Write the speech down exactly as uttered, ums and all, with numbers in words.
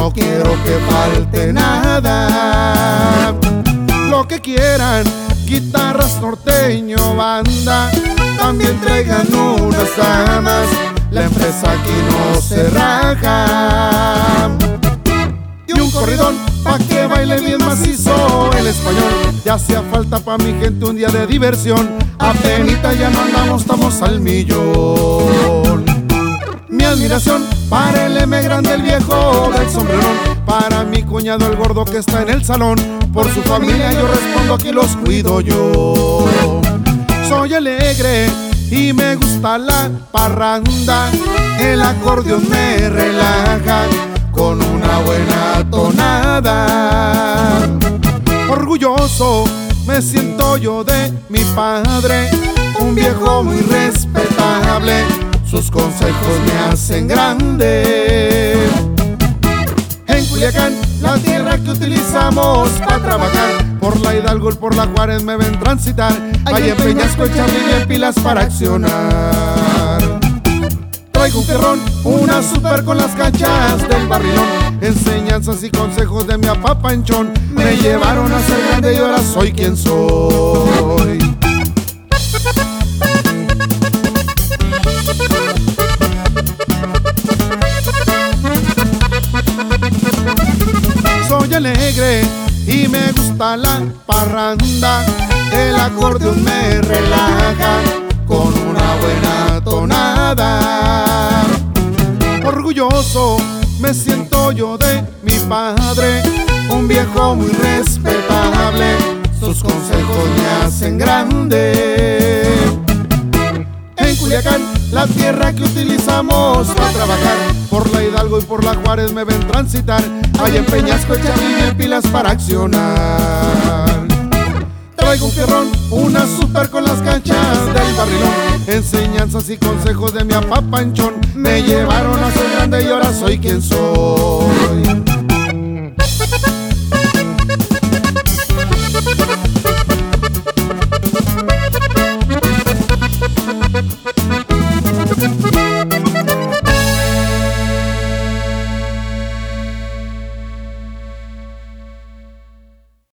no quiero que falte nada. Lo que quieran, guitarras, norteño, banda, también traigan unas damas, la empresa aquí no se raja. Y un corridón pa' que baile bien macizo el español, ya hacía falta pa' mi gente un día de diversión, apenita ya no andamos, estamos al millón. Mi admiración para el M grande, el viejo del sombrerón, para mi cuñado el gordo que está en el salón, por su familia yo respondo, aquí los cuido yo. Soy alegre y me gusta la parranda, el acordeón me relaja con una buena tonada. Orgulloso me siento yo de mi padre, un viejo muy respetable, sus consejos me hacen grande. En Culiacán, la tierra que utilizamos para trabajar, por la Hidalgo y por la Juárez me ven transitar, allá en Peñasco echarle bien pilas para accionar. Traigo un ferrón, una super con las canchas del barrilón, enseñanzas y consejos de mi papá Panchón, me llevaron a ser grande y ahora soy quien soy. Soy alegre y me gusta la parranda, el acordeón me relaja con una buena tonada. Orgulloso me siento yo de mi padre, un viejo muy respetable, sus consejos me hacen grande. En Culiacán, la tierra que utilizamos para trabajar, por la Hidalgo y por la Juárez me ven transitar, allá en Peñasco echarle bien pilas para accionar. Traigo un fierrón, una super con las canchas del barrilón, enseñanzas y consejos de mi papá Panchón, me llevaron a ser grande y ahora soy quien soy.